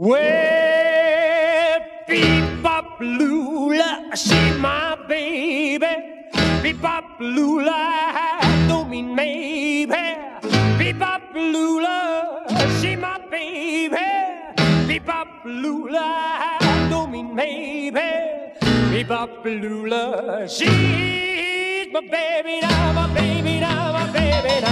Well, Bebop Lula, she's my baby. Bebop Lula, don't mean maybe. Bebop Lula, she's my baby. Bebop Lula, don't mean maybe. Bebop Lula, she's my baby now, my baby now, my baby now.